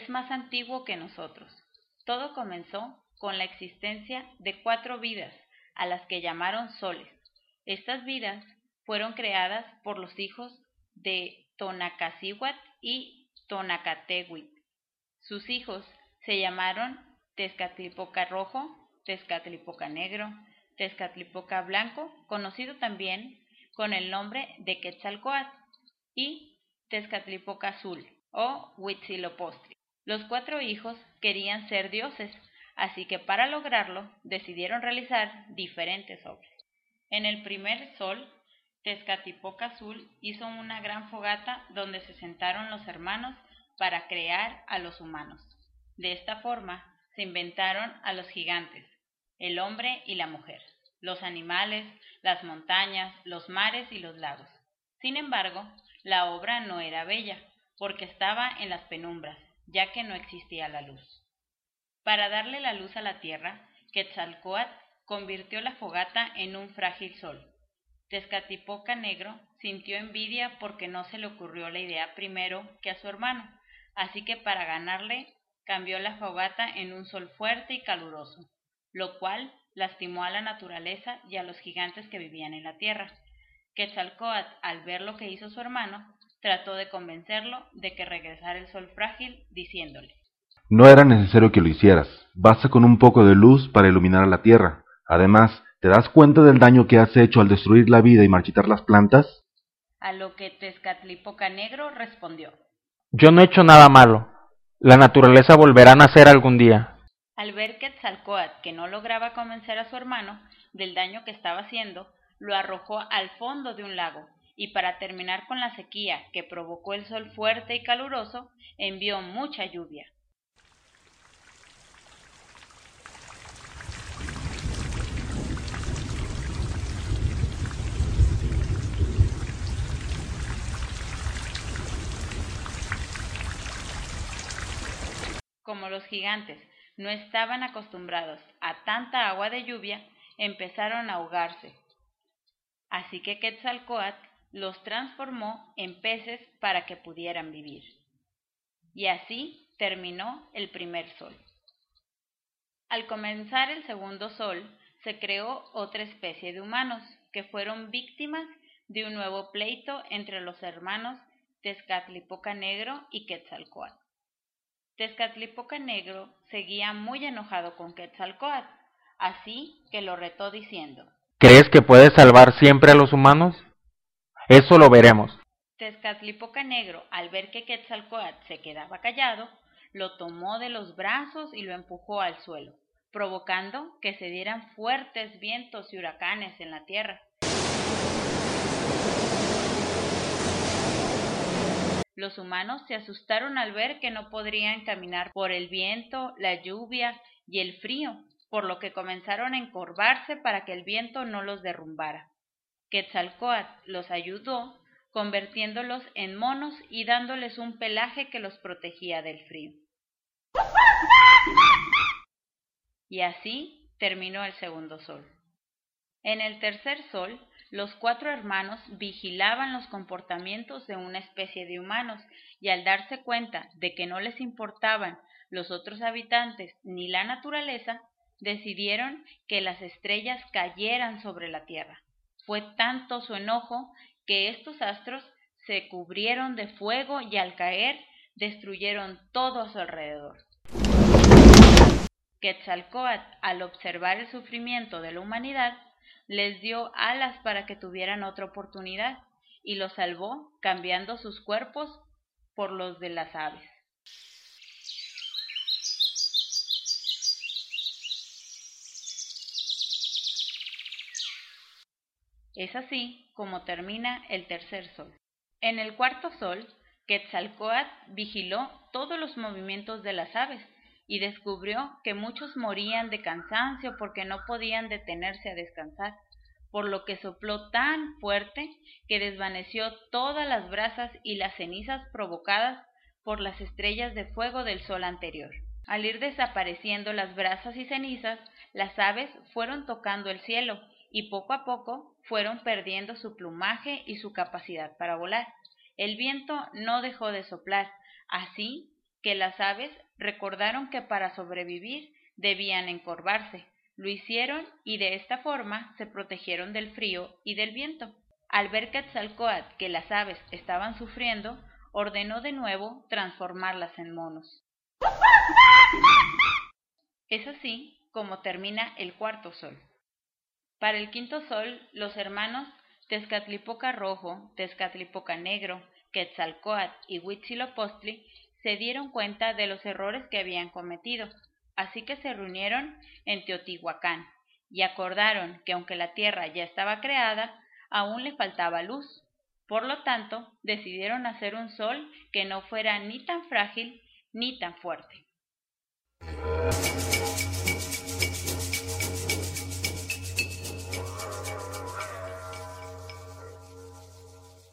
es más antiguo que nosotros. Todo comenzó con la existencia de 4 vidas, a las que llamaron soles. Estas vidas fueron creadas por los hijos de Tonacacíhuatl y Tonacatewitl. Sus hijos se llamaron Tezcatlipoca Rojo, Tezcatlipoca Negro, Tezcatlipoca Blanco, conocido también con el nombre de Quetzalcóatl, y Tezcatlipoca Azul o Huitzilopochtli. Los 4 hijos querían ser dioses, así que para lograrlo decidieron realizar diferentes obras. En el primer sol, Tezcatlipoca Azul hizo una gran fogata donde se sentaron los hermanos para crear a los humanos. De esta forma se inventaron a los gigantes, el hombre y la mujer, los animales, las montañas, los mares y los lagos. Sin embargo, la obra no era bella, porque estaba en las penumbras, ya que no existía la luz. Para darle la luz a la tierra, Quetzalcóatl convirtió la fogata en un frágil sol. Tezcatlipoca Negro sintió envidia porque no se le ocurrió la idea primero que a su hermano, así que para ganarle cambió la fogata en un sol fuerte y caluroso, lo cual lastimó a la naturaleza y a los gigantes que vivían en la tierra. Quetzalcóatl, al ver lo que hizo su hermano, trató de convencerlo de que regresara el sol frágil, diciéndole: No era necesario que lo hicieras, basta con un poco de luz para iluminar a la tierra. Además, ¿te das cuenta del daño que has hecho al destruir la vida y marchitar las plantas? A lo que Tezcatlipoca Negro respondió: Yo no he hecho nada malo. La naturaleza volverá a nacer algún día. Al ver Quetzalcóatl que no lograba convencer a su hermano del daño que estaba haciendo, lo arrojó al fondo de un lago, y para terminar con la sequía que provocó el sol fuerte y caluroso, envió mucha lluvia. Como los gigantes no estaban acostumbrados a tanta agua de lluvia, empezaron a ahogarse. Así que Quetzalcóatl los transformó en peces para que pudieran vivir. Y así terminó el primer sol. Al comenzar el segundo sol, se creó otra especie de humanos que fueron víctimas de un nuevo pleito entre los hermanos Tezcatlipoca Negro y Quetzalcóatl. Tezcatlipoca Negro seguía muy enojado con Quetzalcóatl, así que lo retó diciendo: ¿Crees que puedes salvar siempre a los humanos? Eso lo veremos. Tezcatlipoca Negro, al ver que Quetzalcóatl se quedaba callado, lo tomó de los brazos y lo empujó al suelo, provocando que se dieran fuertes vientos y huracanes en la tierra. Los humanos se asustaron al ver que no podrían caminar por el viento, la lluvia y el frío, por lo que comenzaron a encorvarse para que el viento no los derrumbara. Quetzalcóatl los ayudó, convirtiéndolos en monos y dándoles un pelaje que los protegía del frío. Y así terminó el segundo sol. En el tercer sol, los 4 hermanos vigilaban los comportamientos de una especie de humanos y al darse cuenta de que no les importaban los otros habitantes ni la naturaleza, decidieron que las estrellas cayeran sobre la tierra. Fue tanto su enojo que estos astros se cubrieron de fuego y al caer destruyeron todo a su alrededor. Quetzalcóatl, al observar el sufrimiento de la humanidad, les dio alas para que tuvieran otra oportunidad y los salvó cambiando sus cuerpos por los de las aves. Es así como termina el tercer sol. En el cuarto sol, Quetzalcóatl vigiló todos los movimientos de las aves y descubrió que muchos morían de cansancio porque no podían detenerse a descansar, por lo que sopló tan fuerte que desvaneció todas las brasas y las cenizas provocadas por las estrellas de fuego del sol anterior. Al ir desapareciendo las brasas y cenizas, las aves fueron tocando el cielo y poco a poco fueron perdiendo su plumaje y su capacidad para volar. El viento no dejó de soplar, así que las aves recordaron que para sobrevivir debían encorvarse. Lo hicieron y de esta forma se protegieron del frío y del viento. Al ver Quetzalcóatl que las aves estaban sufriendo, ordenó de nuevo transformarlas en monos. Es así como termina el cuarto sol. Para el quinto sol, los hermanos Tezcatlipoca Rojo, Tezcatlipoca Negro, Quetzalcóatl y Huitzilopochtli se dieron cuenta de los errores que habían cometido, así que se reunieron en Teotihuacán y acordaron que aunque la tierra ya estaba creada, aún le faltaba luz. Por lo tanto, decidieron hacer un sol que no fuera ni tan frágil ni tan fuerte.